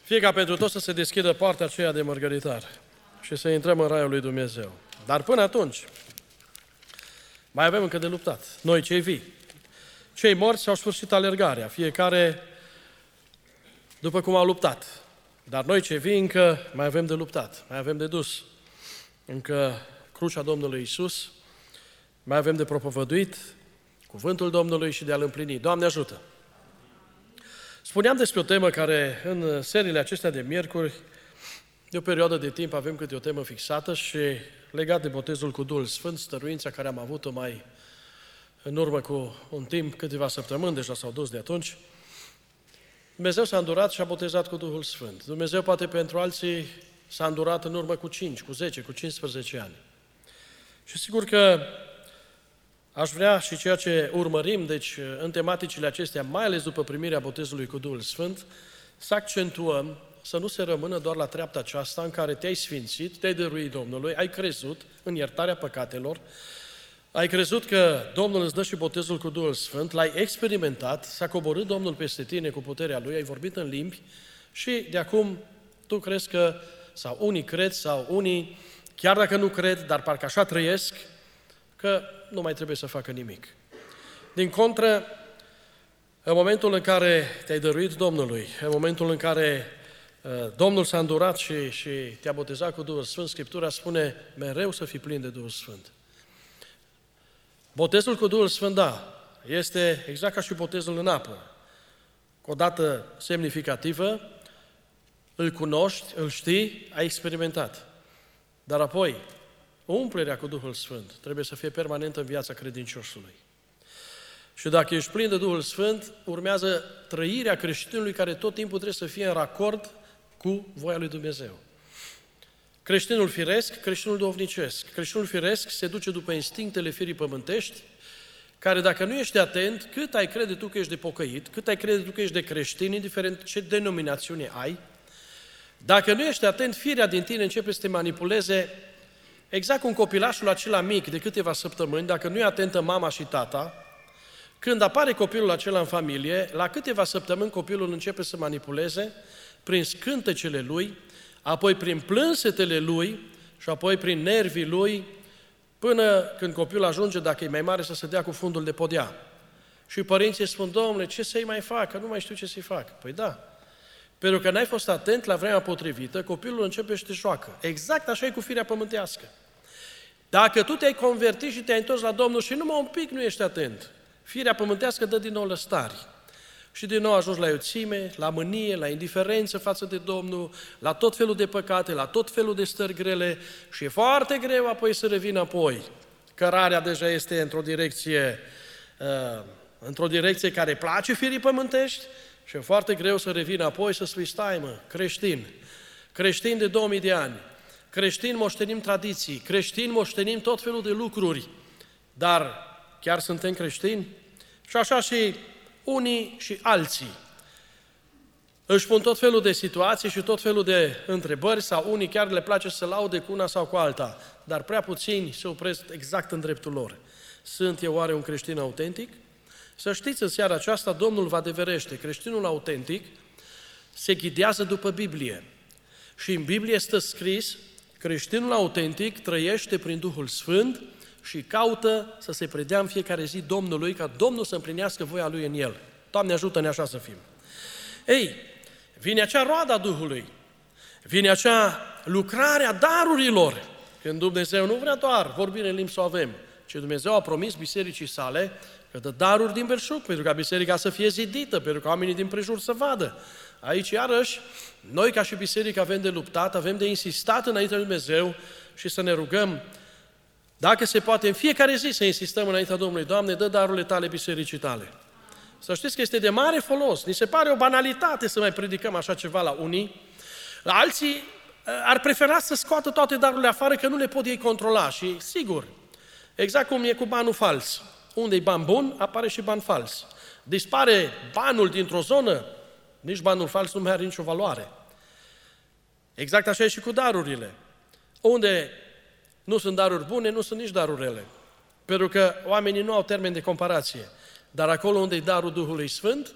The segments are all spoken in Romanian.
Fie ca pentru toți să se deschidă poarta aceea de mărgăritar și să intrăm în Raiul lui Dumnezeu. Dar până atunci, mai avem încă de luptat. Noi cei vii. Cei morți și-au sfârșit alergarea, fiecare după cum au luptat. Dar noi cei vii încă mai avem de luptat, mai avem de dus. Încă crucea Domnului Iisus, mai avem de propovăduit cuvântul Domnului și de a-L împlini. Doamne ajută! Spuneam despre o temă care în seriile acestea de miercuri, de o perioadă de timp avem câte o temă fixată și legat de botezul cu Duhul Sfânt, stăruința care am avut-o mai în urmă cu un timp, câteva săptămâni, deja s-au dus de atunci. Dumnezeu s-a îndurat și a botezat cu Duhul Sfânt. Dumnezeu poate pentru alții s-a îndurat în urmă cu 5, cu 10, cu 15 ani. Și sigur că aș vrea și ceea ce urmărim, deci în tematicile acestea, mai ales după primirea botezului cu Duhul Sfânt, să accentuăm, să nu se rămână doar la treapta aceasta în care te-ai sfințit, te-ai dăruit Domnului, ai crezut în iertarea păcatelor, ai crezut că Domnul îți dă și botezul cu Duhul Sfânt, l-ai experimentat, s-a coborât Domnul peste tine cu puterea Lui, ai vorbit în limbi și de acum tu crezi că, sau unii cred, sau unii, chiar dacă nu cred, dar parcă așa trăiesc, că nu mai trebuie să facă nimic. Din contră, în momentul în care te-ai dăruit Domnului, în momentul în care Domnul s-a îndurat și te-a botezat cu Duhul Sfânt, Scriptura spune mereu să fii plin de Duhul Sfânt. Botezul cu Duhul Sfânt, da, este exact ca și botezul în apă. Cu o dată semnificativă, îl cunoști, îl știi, ai experimentat. Dar apoi, umplerea cu Duhul Sfânt trebuie să fie permanentă în viața credinciosului. Și dacă ești plin de Duhul Sfânt, urmează trăirea creștinului care tot timpul trebuie să fie în racord cu voia lui Dumnezeu. Creștinul firesc, creștinul duhovnicesc. Creștinul firesc se duce după instinctele firii pământești, care dacă nu ești atent, cât ai crede tu că ești de pocăit, cât ai crede tu că ești de creștin, indiferent ce denominațiune ai, dacă nu ești atent, firea din tine începe să te manipuleze exact cum copilașul acela mic de câteva săptămâni, dacă nu e atentă mama și tata, când apare copilul acela în familie, la câteva săptămâni copilul începe să manipuleze prin scântecele lui, apoi prin plânsetele lui și apoi prin nervii lui, până când copilul ajunge, dacă e mai mare, să se dea cu fundul de podea. Și părinții spun, Domnule, ce să-i mai fac? Că nu mai știu ce să-i fac. Păi da, pentru că n-ai fost atent la vremea potrivită, copilul începe și te joacă. Exact așa e cu firea pământească. Dacă tu te-ai convertit și te-ai întors la Domnul și numai un pic nu ești atent, firea pământească dă din nou lăstari. Și din nou ajungi la iuțime, la mânie, la indiferență față de Domnul, la tot felul de păcate, la tot felul de stări grele și e foarte greu apoi să revină apoi. Cărarea deja este într-o direcție care place firii pământești și e foarte greu să revină apoi să spui, stai mă, creștin de 2000 de ani, creștin moștenim tradiții, creștin moștenim tot felul de lucruri, dar chiar suntem creștini? Și așa și unii și alții își pun tot felul de situații și tot felul de întrebări sau unii chiar le place să se laude cu una sau cu alta, dar prea puțini se opresc exact în dreptul lor. Sunt eu oare un creștin autentic? Să știți, în seara aceasta Domnul vă adeverește. Creștinul autentic se ghidează după Biblie. Și în Biblie stă scris, creștinul autentic trăiește prin Duhul Sfânt și caută să se predea în fiecare zi Domnului, ca Domnul să împlinească voia Lui în el. Doamne, ajută-ne așa să fim. Ei, vine acea roadă a Duhului, vine acea lucrare a darurilor, când Dumnezeu nu vrea doar vorbire în limbi să o avem, ci Dumnezeu a promis bisericii sale că dă daruri din belșug, pentru ca biserica să fie zidită, pentru ca oamenii din prejur să vadă. Aici, iarăși, noi ca și biserică avem de luptat, avem de insistat înaintea lui Dumnezeu și să ne rugăm, dacă se poate, în fiecare zi să insistăm înaintea Domnului, Doamne, dă darurile Tale bisericii Tale. Să știți că este de mare folos, ni se pare o banalitate să mai predicăm așa ceva la unii, la alții ar prefera să scoată toate darurile afară, că nu le pot ei controla și, sigur, exact cum e cu banul fals. Unde e ban bun, apare și ban fals. Dispare banul dintr-o zonă, nici banul fals nu mai are nicio valoare. Exact așa e și cu darurile. Unde nu sunt daruri bune, nu sunt nici daruri rele. Pentru că oamenii nu au termen de comparație. Dar acolo unde e darul Duhului Sfânt,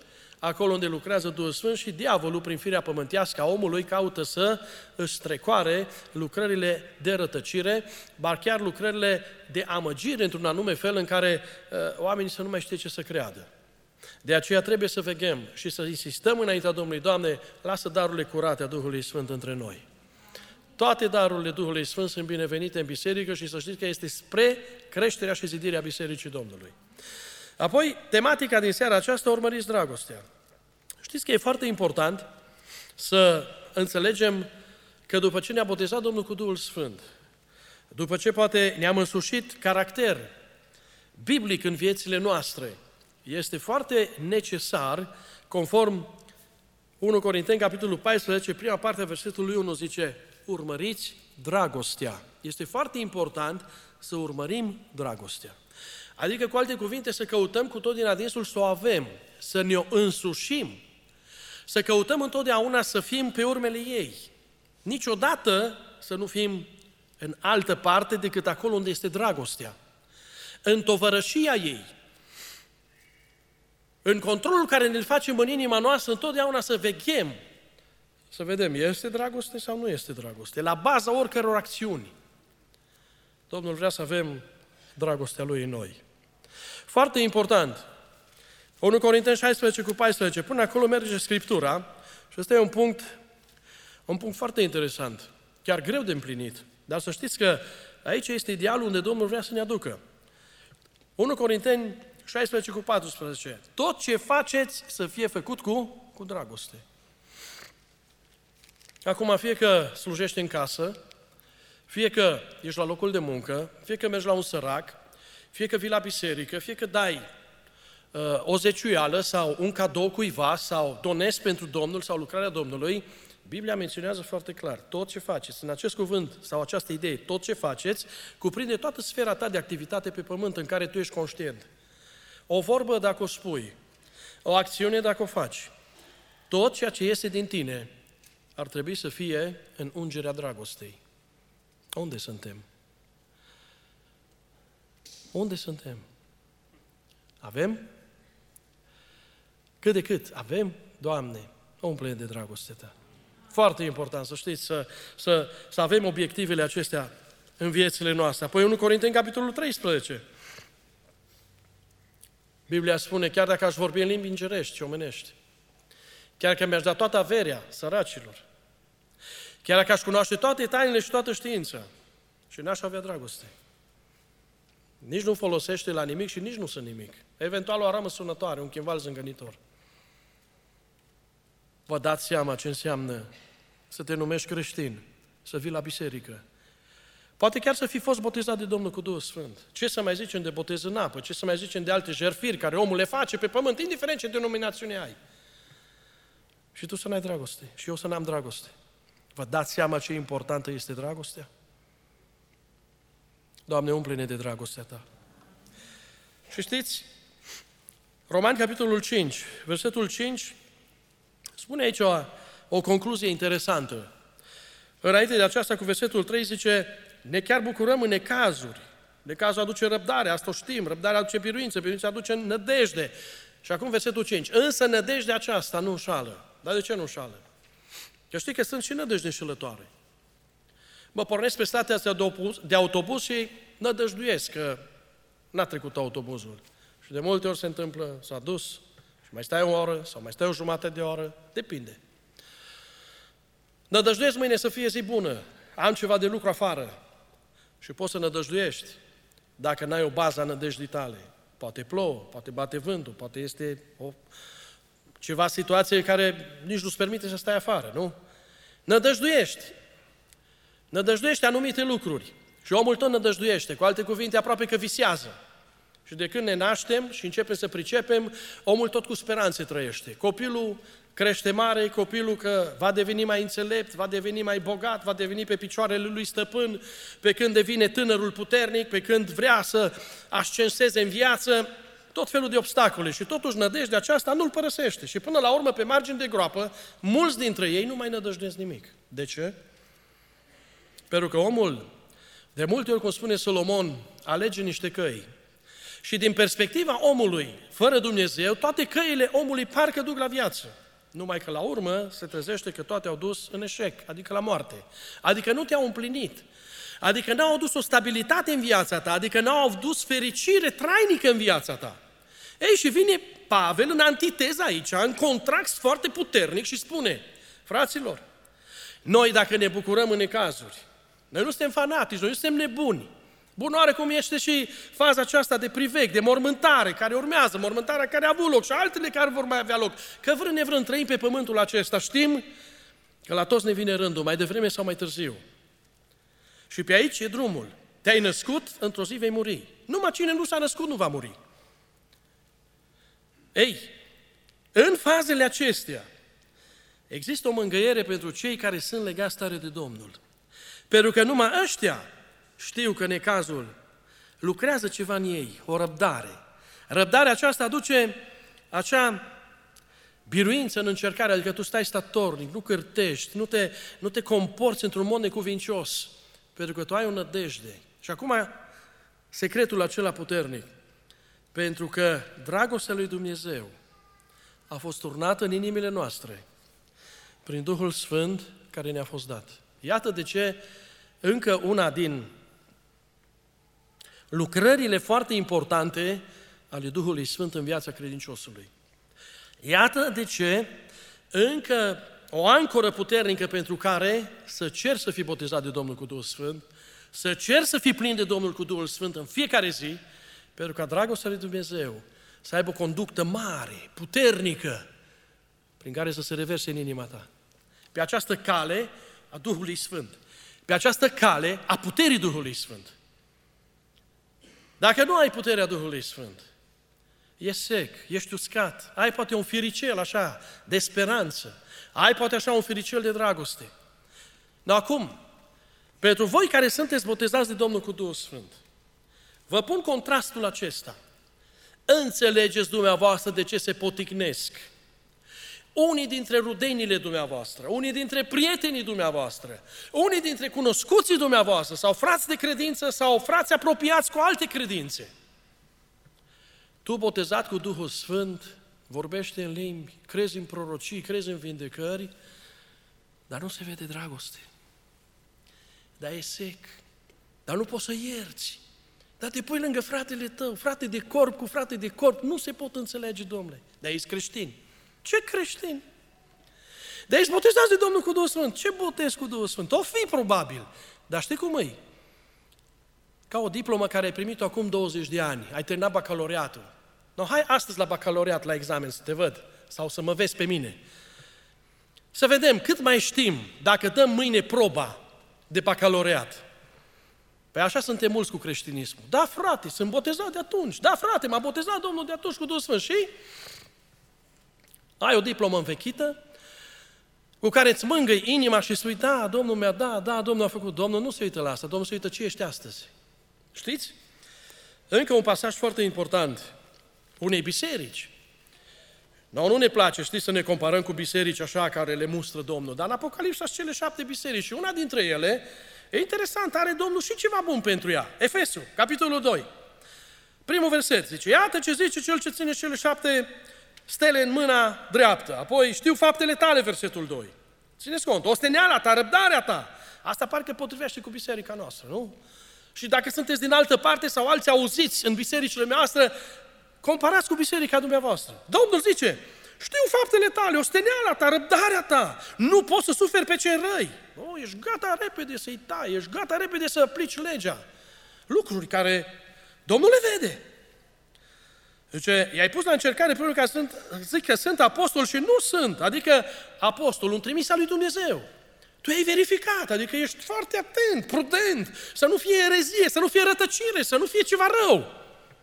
acolo unde lucrează Duhul Sfânt și diavolul, prin firea pământească a omului, caută să își strecoare lucrările de rătăcire, ba chiar lucrările de amăgire într-un anume fel în care oamenii să nu mai știe ce să creadă. De aceea trebuie să veghem și să insistăm înaintea Domnului: Doamne, lasă darurile curate a Duhului Sfânt între noi. Toate darurile Duhului Sfânt sunt binevenite în biserică și să știți că este spre creșterea și zidirea Bisericii Domnului. Apoi, tematica din seara aceasta: urmăriți dragostea. Știți că e foarte important să înțelegem că după ce ne-a botezat Domnul cu Duhul Sfânt, după ce poate ne-am însușit caracter biblic în viețile noastre, este foarte necesar, conform 1 Corinteni, capitolul 14, prima parte a versetului 1 zice: urmăriți dragostea. Este foarte important să urmărim dragostea. Adică, cu alte cuvinte, să căutăm cu tot din adinsul să o avem, să ne-o însușim, să căutăm întotdeauna să fim pe urmele ei. Niciodată să nu fim în altă parte decât acolo unde este dragostea. În tovărășia ei, în controlul care ne-l facem în inima noastră, întotdeauna să veghem, să vedem, este dragoste sau nu este dragoste, la baza oricăror acțiuni. Domnul vrea să avem dragostea Lui în noi. Foarte important, 1 Corinteni 16 cu 14, până acolo merge Scriptura și ăsta e un punct foarte interesant, chiar greu de împlinit, dar să știți că aici este idealul unde Domnul vrea să ne aducă. 1 Corinteni 16 cu 14, tot ce faceți să fie făcut cu dragoste. Acum, fie că slujești în casă, fie că ești la locul de muncă, fie că mergi la un sărac, fie că vii la biserică, fie că dai o zeciuială sau un cadou cuiva sau donezi pentru Domnul sau lucrarea Domnului, Biblia menționează foarte clar: tot ce faceți, în acest cuvânt sau această idee, tot ce faceți, cuprinde toată sfera ta de activitate pe pământ în care tu ești conștient. O vorbă dacă o spui, o acțiune dacă o faci, tot ceea ce iese din tine ar trebui să fie în ungerea dragostei. Unde suntem? Unde suntem? Avem? Cât de cât avem? Doamne, umple de dragostea Ta. Foarte important să știți, să avem obiectivele acestea în viețile noastre. Apoi 1 Corinteni, capitolul 13. Biblia spune: chiar dacă aș vorbi în limbi îngerești și omenești, chiar că mi-aș da toată averea săracilor, chiar dacă aș cunoaște toate tainele și toată știința și n-aș avea dragoste, nici nu folosește la nimic și nici nu sunt nimic. Eventual o aramă sunătoare, un chimval zângănitor. Vă dați seama ce înseamnă să te numești creștin, să vii la biserică. Poate chiar să fi fost botezat de Domnul cu Duhul Sfânt. Ce să mai zicem de botez în apă? Ce să mai zicem de alte jertfiri care omul le face pe pământ, indiferent ce denominațiune ai? Și tu să n-ai dragoste și eu să n-am dragoste. Vă dați seama ce importantă este dragostea? Doamne, umple-ne de dragostea Ta. Și știți, Romani, capitolul 5, versetul 5, spune aici o concluzie interesantă. Înainte de aceasta, cu versetul 3, zice: ne chiar bucurăm în necazuri. Necazul aduce răbdare, asta o știm, răbdarea aduce biruință, biruința aduce nădejde. Și acum versetul 5, însă nădejdea aceasta nu înșală. Dar de ce nu înșală? Că știi că sunt și nădejde înșelătoare. Mă pornesc pe stația asta de autobuz și nădăjduiesc că n-a trecut autobuzul. Și de multe ori se întâmplă, s-a dus și mai stai o oră sau mai stai o jumătate de oră, depinde. Nădăjduiesc mâine să fie zi bună, am ceva de lucru afară și poți să nădăjduiești dacă n-ai o bază a nădejdii tale. Poate plouă, poate bate vântul, poate este ceva situație care nici nu-ți permite să stai afară, nu? Nădăjduiești anumite lucruri și omul tot nădăjduiește, cu alte cuvinte, aproape că visează. Și de când ne naștem și începem să pricepem, omul tot cu speranțe trăiește. Copilul crește mare, copilul că va deveni mai înțelept, va deveni mai bogat, va deveni pe picioarele lui stăpân, pe când devine tânărul puternic, pe când vrea să ascenseze în viață, tot felul de obstacole și totuși nădejdea aceasta nu-l părăsește. Și până la urmă, pe margini de groapă, mulți dintre ei nu mai nădăjduiesc nimic. De ce? Pentru că omul, de multe ori, cum spune Solomon, alege niște căi. Și din perspectiva omului, fără Dumnezeu, toate căile omului parcă duc la viață. Numai că la urmă se trezește că toate au dus în eșec, adică la moarte. Adică nu te-au împlinit. Adică n-au adus o stabilitate în viața ta, adică n-au adus fericire trainică în viața ta. Ei, și vine Pavel în antiteză aici, în contrast foarte puternic și spune, fraților, noi dacă ne bucurăm în necazuri, noi nu suntem fanatici, noi nu suntem nebuni. Bun, oarecum este și faza aceasta de priveg, de mormântare care urmează, mormântarea care a avut loc și altele care vor mai avea loc. Că vrând nevrând trăim pe pământul acesta, știm că la toți ne vine rândul, mai devreme sau mai târziu. Și pe aici e drumul. Te-ai născut, într-o zi vei muri. Numai cine nu s-a născut nu va muri. Ei, în fazele acestea există o mângâiere pentru cei care sunt legați tare de Domnul. Pentru că numai ăștia știu că necazul lucrează ceva în ei, o răbdare. Răbdarea aceasta aduce acea biruință în încercare, adică tu stai statornic, nu cârtești, nu te comporți într-un mod necuvincios, pentru că tu ai o nădejde. Și acum, secretul acela puternic, pentru că dragostea lui Dumnezeu a fost turnată în inimile noastre prin Duhul Sfânt care ne-a fost dat. Iată de ce încă una din lucrările foarte importante ale Duhului Sfânt în viața credinciosului. Iată de ce încă o ancoră puternică pentru care să cer să fii botezat de Domnul cu Duhul Sfânt, să cer să fii plin de Domnul cu Duhul Sfânt în fiecare zi, pentru ca dragostea lui Dumnezeu să aibă o conductă mare, puternică, prin care să se reverse în inima ta. Pe această cale a Duhului Sfânt, pe această cale a puterii Duhului Sfânt. Dacă nu ai puterea Duhului Sfânt, e sec, ești uscat, ai poate un firicel așa de speranță, ai poate așa un firicel de dragoste. Dar acum, pentru voi care sunteți botezați de Domnul cu Duhul Sfânt, vă pun contrastul acesta. Înțelegeți dumneavoastră de ce se poticnesc unii dintre rudenile dumneavoastră, unii dintre prietenii dumneavoastră, unii dintre cunoscuții dumneavoastră, sau frați de credință, sau frați apropiați cu alte credințe. Tu, botezat cu Duhul Sfânt, vorbești în limbi, crezi în prorocii, crezi în vindecări, dar nu se vede dragoste. Dar e sec, dar nu poți să ierți. Dar te pui lângă fratele tău, frate de corp cu frate de corp, nu se pot înțelege, domnule. Dar ești creștin. Ce creștin? Dar ești botezați de Domnul cu Duhul Sfânt. Ce botez cu Duhul Sfânt? O fi probabil. Dar știi cum e? Ca o diplomă care ai primit-o acum 20 de ani. Ai terminat bacalaureatul. No, hai astăzi la bacalaureat, la examen, să te văd. Sau să mă vezi pe mine. Să vedem cât mai știm dacă dăm mâine proba de bacalaureat. Păi așa suntem mulți cu creștinismul. Da, frate, sunt botezat de atunci. Da, frate, m-a botezat Domnul de atunci cu Duhul Sfânt. Și ai o diplomă învechită cu care îți mângâi inima și spui, da, Domnul mi-a dat, da, Domnul a făcut. Domnul nu se uită la asta, Domnul se uită ce ești astăzi. Știți? Încă un pasaj foarte important. Unei biserici. Nu ne place, știți, să ne comparăm cu biserici așa care le mustră Domnul, dar în Apocalipsa sunt cele 7 biserici și una dintre ele, e interesant, are Domnul și ceva bun pentru ea. Efesul, capitolul 2. Primul verset zice, iată ce zice cel ce ține cele 7 stele în mâna dreaptă. Apoi știu faptele tale, versetul 2. Țineți cont, osteneala ta, răbdarea ta. Asta parcă potrivește cu biserica noastră, nu? Și dacă sunteți din altă parte sau alții auziți în bisericile noastre, comparați cu biserica dumneavoastră. Domnul zice, știu faptele tale, osteneala ta, răbdarea ta. Nu poți să suferi pe cei răi. Nu, ești gata repede să-i tai, ești gata repede să aplici legea. Lucruri care Domnul le vede. Zice, i-ai pus la încercare pe unul care zic că sunt apostol și nu sunt. Adică apostol, un trimis al lui Dumnezeu. Tu ai verificat, adică ești foarte atent, prudent, să nu fie erezie, să nu fie rătăcire, să nu fie ceva rău.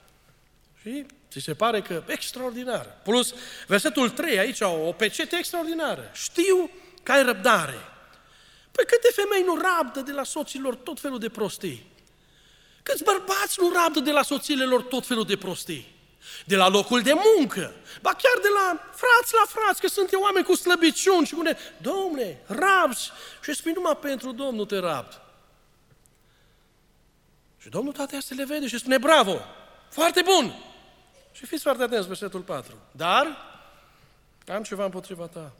Și ți se pare că extraordinar. Plus, versetul 3, aici o pecete extraordinară. Știu că ai răbdare. Păi câte femei nu rabdă de la soților tot felul de prostii? Câți bărbați nu rabdă de la soțiile lor tot felul de prostii? De la locul de muncă, ba chiar de la frați, că sunt eu oameni cu slăbiciuni și cu Dom'le, rabzi și spui numai pentru Domnul te rabd. Și Domnul toate astea le vede și spune, bravo, Foarte bun! Și fiți foarte atenți, versetul 4. Dar am ceva împotriva ta.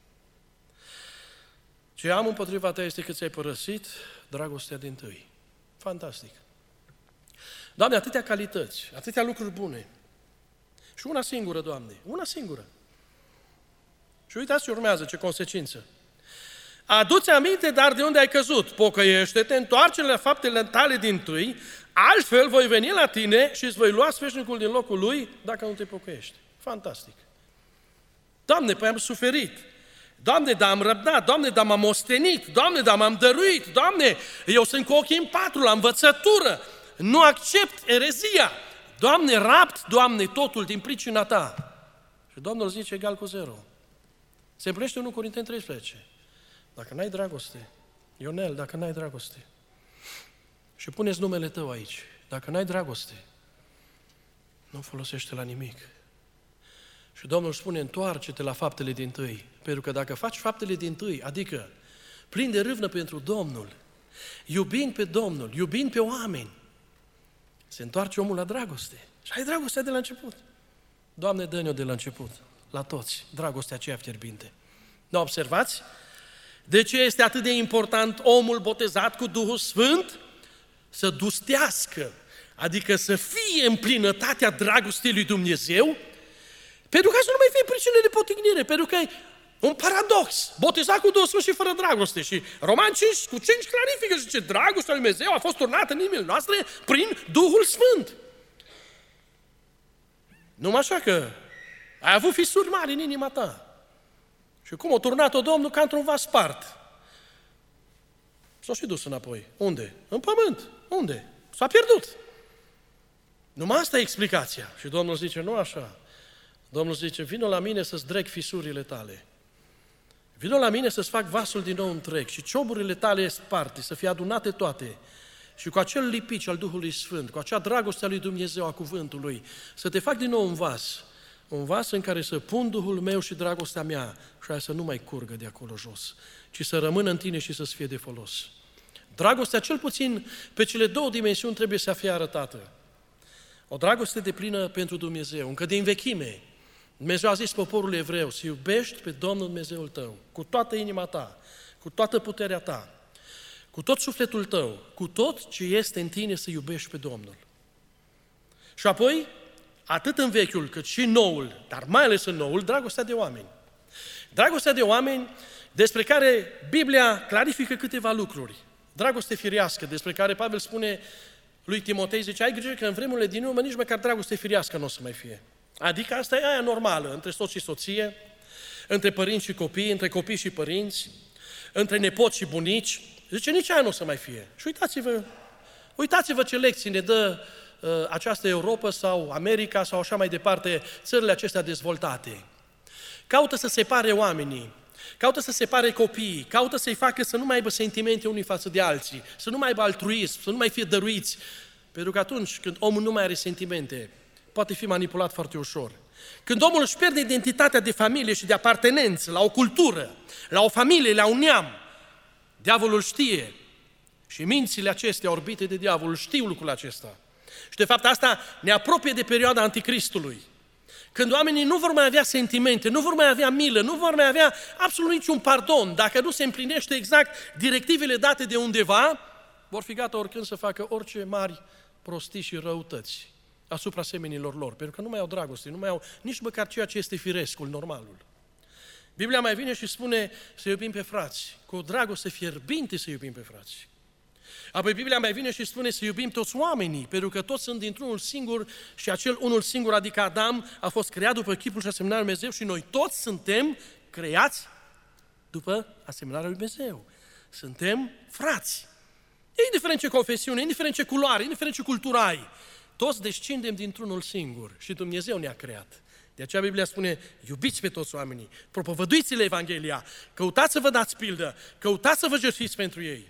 Ce am împotriva ta este că ți-ai părăsit dragostea dintâi. Fantastic! Doamne, atâtea calități, atâtea lucruri bune. Și una singură, Doamne, una singură. Și uitați ce urmează, ce consecință. Adu-ți aminte, dar de unde ai căzut? Pocăiește-te, întoarce-le la faptele tale dintâi, altfel voi veni la tine și îți voi lua sfeșnicul din locul lui dacă nu te pocăiești. Fantastic! Doamne, păi am suferit. Doamne, dar am răbdat. Doamne, dar m-am ostenit. Doamne, dar m-am dăruit. Doamne, eu sunt cu ochii în patru la învățătură. Nu accept erezia. Doamne, rapt, Doamne, totul din pricina ta. Și Domnul zice egal cu 0. Se împlinește 1 Corinteni 13. Dacă n-ai dragoste, Ionel, dacă n-ai dragoste, și puneți numele tău aici, dacă n-ai dragoste, nu folosește la nimic. Și Domnul spune, întoarce-te la faptele dintâi, pentru că dacă faci faptele dintâi, adică plin de râvnă pentru Domnul, iubind pe Domnul, iubind pe oameni, se întoarce omul la dragoste. Și ai dragostea de la început. Doamne, dă-ne-o de la început, la toți, dragostea aceea fierbinte. Nu observați? De ce este atât de important omul botezat cu Duhul Sfânt? Să dustească, adică să fie în plinătatea dragostei lui Dumnezeu, pentru ca să nu mai fie pricină de potignire, pentru că e un paradox. Botezat cu Duhul Sfânt și fără dragoste. Și Roman 5 cu 5 clarifică și zice, dragostea lui Dumnezeu a fost turnată în inimile noastre prin Duhul Sfânt. Numai așa că ai avut fisuri mari în inima ta. Și cum a turnat-o Domnul? Ca într-un vas spart. S-a și dus înapoi. Unde? În pământ. Unde? S-a pierdut. Numai asta e explicația. Și Domnul zice, nu așa. Domnul zice, vino la mine să-ți dreg fisurile tale. Vino la mine să-ți fac vasul din nou întreg și cioburile tale sparte, să fie adunate toate. Și cu acel lipici al Duhului Sfânt, cu acea dragoste a lui Dumnezeu, a cuvântului, să te fac din nou un vas în care să pun Duhul meu și dragostea mea și aia să nu mai curgă de acolo jos, ci să rămână în tine și să-ți fie de folos. Dragostea, cel puțin pe cele două dimensiuni, trebuie să fie arătată. O dragoste deplină pentru Dumnezeu, încă din vechime. Dumnezeu a zis poporului evreu, să iubești pe Domnul Dumnezeul tău, cu toată inima ta, cu toată puterea ta, cu tot sufletul tău, cu tot ce este în tine să iubești pe Domnul. Și apoi, atât în Vechiul cât și Noul, dar mai ales în Noul, dragostea de oameni. Dragostea de oameni despre care Biblia clarifică câteva lucruri. Dragoste firească, despre care Pavel spune lui Timotei, zice, ai grijă că în vremurile din urmă nici măcar dragoste firească nu o să mai fie. Adică asta e aia normală, între soț și soție, între părinți și copii, între copii și părinți, între nepoți și bunici. Zice, nici aia nu o să mai fie. Și uitați-vă ce lecții ne dă această Europa sau America sau așa mai departe, țările acestea dezvoltate. Caută să separe oamenii, caută să separe copiii, caută să-i facă să nu mai aibă sentimente unii față de alții, să nu mai aibă altruism, să nu mai fie dăruiți. Pentru că atunci când omul nu mai are sentimente, poate fi manipulat foarte ușor. Când omul își pierde identitatea de familie și de apartenență la o cultură, la o familie, la un neam, diavolul știe și mințile acestea orbite de diavol știu lucrul acesta. Și de fapt asta ne apropie de perioada Anticristului. Când oamenii nu vor mai avea sentimente, nu vor mai avea milă, nu vor mai avea absolut niciun pardon, dacă nu se împlinește exact directivele date de undeva, vor fi gata oricând să facă orice mari prostii și răutăți asupra semenilor lor, pentru că nu mai au dragoste, nu mai au nici măcar ceea ce este firescul, normalul. Biblia mai vine și spune să iubim pe frați, cu o dragoste fierbinte să iubim pe frați. Apoi Biblia mai vine și spune să iubim toți oamenii, pentru că toți sunt dintr-unul singur și acel unul singur, adică Adam, a fost creat după chipul și asemănarea lui Dumnezeu și noi toți suntem creați după asemănarea lui Dumnezeu. Suntem frați. Indiferent ce confesiune, indiferent ce culoare, indiferent ce cultură ai, toți descindem dintr-unul singur și Dumnezeu ne-a creat. De aceea Biblia spune, iubiți pe toți oamenii, propovăduiți-le Evanghelia, căutați să vă dați pildă, căutați să vă jertfiți pentru ei.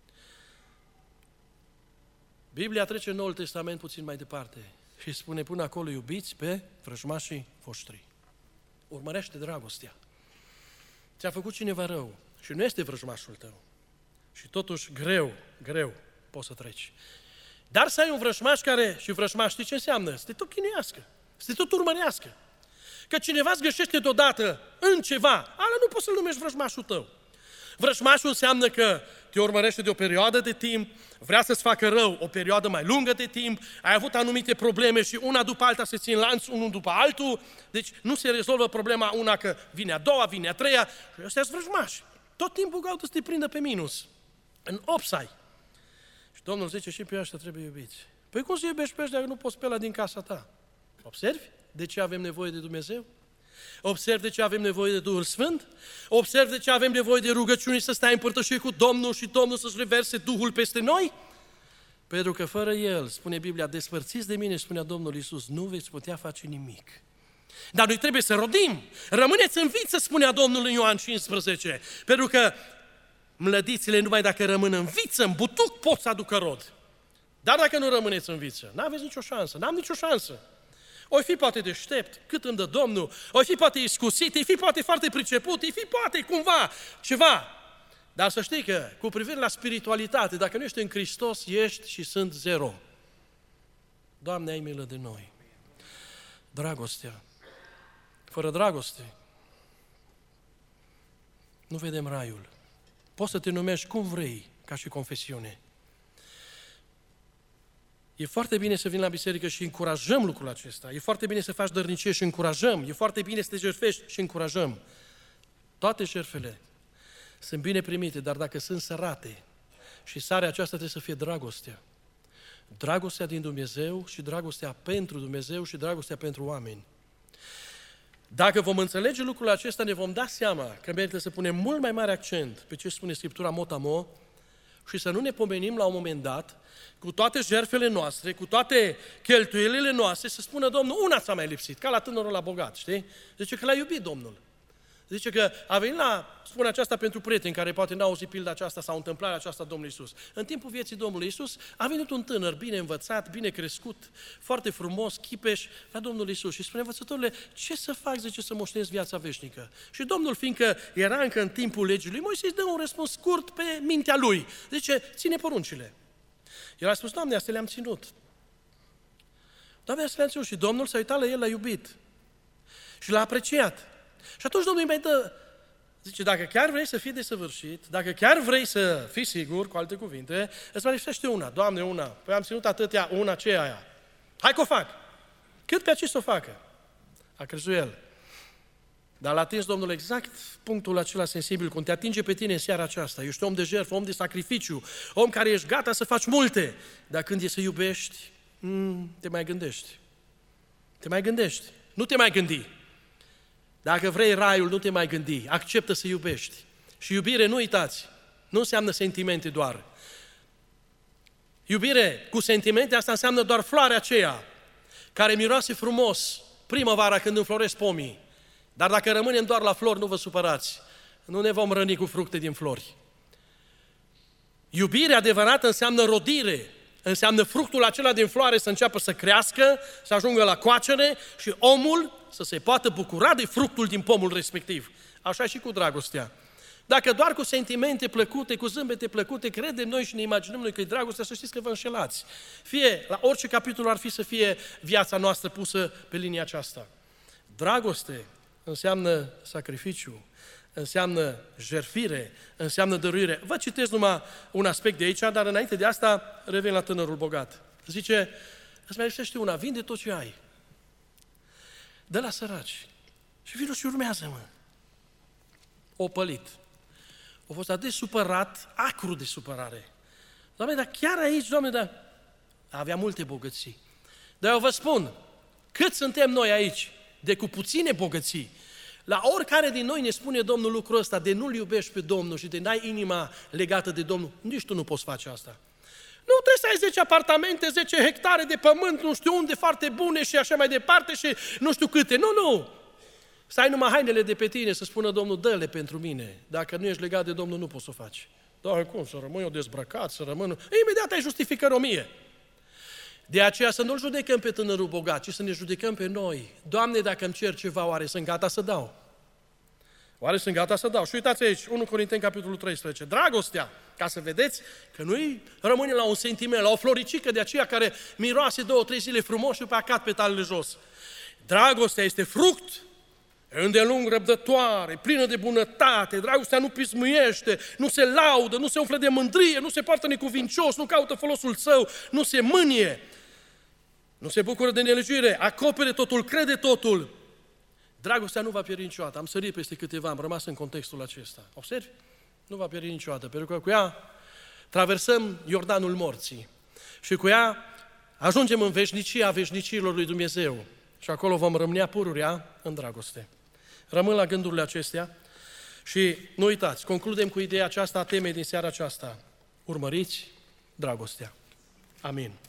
Biblia trece în Noul Testament puțin mai departe și spune până acolo iubiți pe vrăjmașii voștri. Urmărește dragostea. Ți-a făcut cineva rău și nu este vrăjmașul tău. Și totuși greu poți să treci. Dar să ai un vrăjmaș care, și vrăjmaș știi ce înseamnă? Să te tot chinuiască, să te tot urmărească. Că cineva îți greșește deodată în ceva, ala nu poți să-l numești vrăjmașul tău. Vrăjmașul înseamnă că te urmărește de o perioadă de timp, vrea să-ți facă rău o perioadă mai lungă de timp, ai avut anumite probleme și una după alta se țin lanț, unul după altul, deci nu se rezolvă problema una că vine a doua, vine a treia, și ăștia sunt vrăjmași. Tot timpul caută să te prindă pe minus, în opsai. Și Domnul zice, și pe ăștia trebuie iubiți. Păi cum să iubești pe ăștia dacă nu poți pe ăla din casa ta? Observi de ce avem nevoie de Dumnezeu? Observi de ce avem nevoie de Duhul Sfânt? Observi de ce avem nevoie de rugăciuni, să stai în părtășie cu Domnul și Domnul să-ți reverse Duhul peste noi? Pentru că fără El, spune Biblia, despărțiți de mine, spunea Domnul Iisus, nu veți putea face nimic. Dar noi trebuie să rodim. Rămâneți în viță, spunea Domnul în Ioan 15, pentru că mlădițile numai dacă rămân în viță, în butuc, pot să aducă rod. Dar dacă nu rămâneți în viță, n-aveți nicio șansă, n-am nicio șansă. O fi poate deștept, cât îmi dă Domnul, o fi poate iscusit, o fi poate foarte priceput, o fi poate cumva ceva. Dar să știi că, cu privire la spiritualitate, dacă nu ești în Hristos, ești și sunt zero. Doamne, ai milă de noi. Dragostea. Fără dragoste, nu vedem raiul. Poți să te numești cum vrei, ca și confesiune. E foarte bine să vin la biserică și încurajăm lucrul acesta. E foarte bine să faci dărnicie și încurajăm. E foarte bine să te jertfești și încurajăm. Toate jertfele sunt bine primite, dar dacă sunt sărate, și sarea aceasta trebuie să fie dragostea. Dragostea din Dumnezeu și dragostea pentru Dumnezeu și dragostea pentru oameni. Dacă vom înțelege lucrul acesta, ne vom da seama că merită să punem mult mai mare accent pe ce spune Scriptura mot-a-mot și să nu ne pomenim la un moment dat, cu toate jertfele noastre, cu toate cheltuielile noastre, să spună Domnul, una ți-a mai lipsit, ca la tânărul la bogat, știi? Zice că l-a iubit Domnul. Zice că a venit spune aceasta pentru prieteni care poate n-au auzit pilda aceasta sau întâmplarea aceasta Domnului Iisus. În timpul vieții Domnului Iisus a venit un tânăr bine învățat, bine crescut, foarte frumos, chipeș la Domnul Iisus și spune, învățătorule, ce să fac, zice, să moștenesc viața veșnică? Și Domnul, fiindcă era încă în timpul legii lui Moise, îi dă un răspuns scurt pe mintea lui. Zice, ține poruncile. El a spus, Doamne, astea le-am ținut. Doamne, astea le-am ținut. Și Domnul s-a uitat la el, l-a iubit. Și l-a apreciat. Și atunci Domnul îi mai dă, zice, dacă chiar vrei să fii desăvârșit, dacă chiar vrei să fii sigur, cu alte cuvinte, îți manifestește una. Doamne, una. Păi am ținut atâtea, una, ce e aia? Hai că o fac. Cât pe aceea să o facă? A crezut el. Dar l-a atins Domnul exact punctul acela sensibil, cum te atinge pe tine în seara aceasta. Ești om de jertfă, om de sacrificiu, om care ești gata să faci multe. Dar când e să iubești, te mai gândești. Te mai gândești. Nu te mai gândi. Dacă vrei raiul, nu te mai gândi. Acceptă să iubești. Și iubire, nu uitați, nu înseamnă sentimente doar. Iubire cu sentimente, asta înseamnă doar floarea aceea, care miroase frumos primăvara când înfloresc pomii. Dar dacă rămânem doar la flori, nu vă supărați. Nu ne vom răni cu fructe din flori. Iubire adevărată înseamnă rodire, înseamnă fructul acela din floare să înceapă să crească, să ajungă la coacere și omul să se poată bucura de fructul din pomul respectiv. Așa și cu dragostea. Dacă doar cu sentimente plăcute, cu zâmbete plăcute, credem noi și ne imaginăm noi că e dragostea, să știți că vă înșelați. Fie, la orice capitol ar fi să fie viața noastră pusă pe linia aceasta. Dragoste înseamnă sacrificiu, înseamnă jertfire, înseamnă dăruire. Vă citesc numai un aspect de aici, dar înainte de asta revin la tânărul bogat. Zice, îți mai lipsește una, vinde tot ce ai. Dă la săraci. Și vină și urmează-mă. O pălit. A fost atât de supărat, acru de supărare. Doamne, dar chiar aici, Doamne, dar avea multe bogății. Dar eu vă spun, cât suntem noi aici, de cu puține bogății, la oricare din noi ne spune Domnul lucrul ăsta, de nu-L iubești pe Domnul și de n-ai inima legată de Domnul, nici tu nu poți face asta. Nu trebuie să ai 10 apartamente, 10 hectare de pământ, nu știu unde, foarte bune și așa mai departe și nu știu câte. Nu! Să ai numai hainele de pe tine, să spună Domnul, dă-le pentru mine. Dacă nu ești legat de Domnul, nu poți să o faci. Dar cum, să rămân eu dezbrăcat, să rămân... Imediat ai justificări 1000. De aceea să nu-l judecăm pe tânărul bogat, ci să ne judecăm pe noi. Doamne, dacă îmi cer ceva, oare sunt gata să dau? Oare sunt gata să dau? Și uitați aici, 1 Corinteni, capitolul 13. Dragostea, ca să vedeți că nu-i rămâne la un sentiment, la o floricică de aceea care miroase 2-3 zile frumos și pe a cad petalele jos. Dragostea este fruct, îndelung răbdătoare, plină de bunătate, dragostea nu pismuiește, nu se laudă, nu se umflă de mândrie, nu se poartă necuvincios, nu caută folosul său, nu se mânie, nu se bucură de nelegiuire, acopere totul, crede totul. Dragostea nu va pieri niciodată. Am sărit peste câteva, am rămas în contextul acesta. Observi? Nu va pieri niciodată, pentru că cu ea traversăm Iordanul morții și cu ea ajungem în veșnicia veșnicilor lui Dumnezeu și acolo vom rămâne pururea în dragoste. Rămân la gândurile acestea și nu uitați, concludem cu ideea aceasta a temei din seara aceasta. Urmăriți dragostea. Amin.